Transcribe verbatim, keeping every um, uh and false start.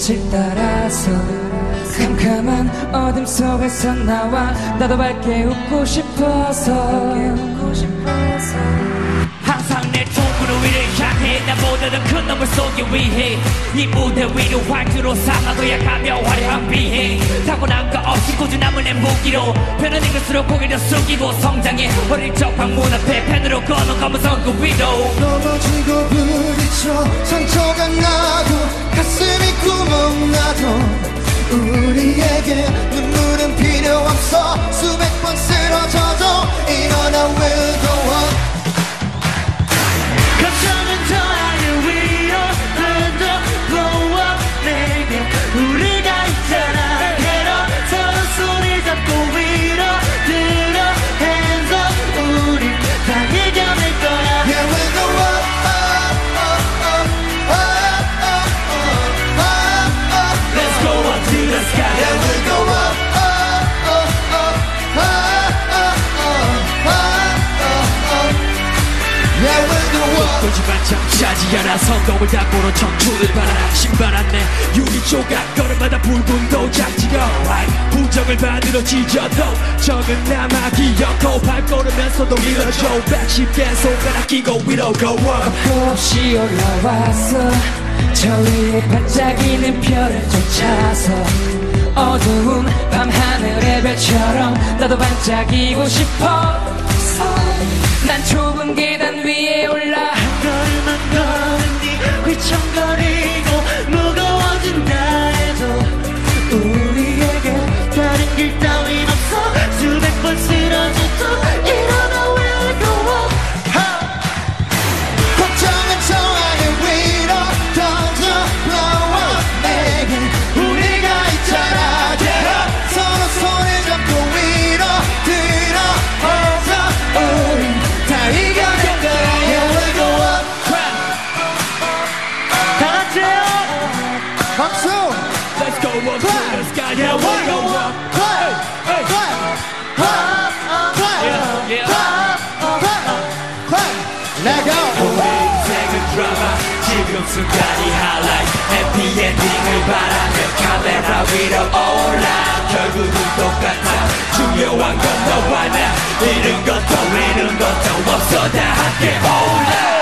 불빛을 따라서 캄캄한 어둠 속에서 나와 나도 밝게 웃고 싶어서 항상 내 통구를 위를 향해 나보다도 큰 놈을 쏘기 위해 이 무대 위로 활주로 삼아둬야 가벼워 화려한 비행 타고난 거 없이 꾸준함을 내 무기로 변하는 것으로 고개를 숙이고 성장해 어릴 적 방문 앞에 펜으로 거는 검은 선구 위로 넘어지고 부딪혀 상처가 나도 가슴이 구멍나도 우리에게 눈물은 필요 없어 수백 번 쓰러져도 일어나 will go on 걱정은 저 하늘 위로 던져 blow up 내게 우리가 있잖아 해로 서로 손을 잡고 위로 들어 hands up 우린 다 이겨낼 거야 Yeah we'll go up up up up up up up up Let's go up to the sky Yeah we'll go up up up up up up up up Yeah we'll go up 보지만 잠시하지 않아 성공을 담보로 청춘을 바라 신발 안내 유리 조각 걸음마다 붉은 도장지가 right. 부정을 받으러 찢어도 적은 남아 기억고 발걸으면서도 밀어줘 백십 개 손가락 끼고 위로 go up 겁 없이 올라왔어 저 위에 반짝이는 별을 쫓아서 어두운 밤하늘의 별처럼 나도 반짝이고 싶어 난 좁은 계단 위에 올라 걸음 한 걸음 뒤 휘청거리고 무거워진다 해도 우리에게 다른 길 따윈 없어 수백 번 쓰러져도 일어나 we'll go up 걱정은 저 하늘 위로 던져 blow up 내게 우리가 있잖아 대로 서로 손을 잡고 위로 들어 hands up 우린 다 이겨낼 거야 Yeah we'll go up 다 같이요 박수 Let's go up to the sky yeah we'll go up clap hey clap clap clap yeah yeah clap clap let go 우리 인생은 드라마 지금 순간이 하이라이트 해피엔딩을 바라며 카메라 위로 올라 결국은 똑같아 중요한 건 너와 나 잃은 것도 잃은 것도 없어 다 함께 올라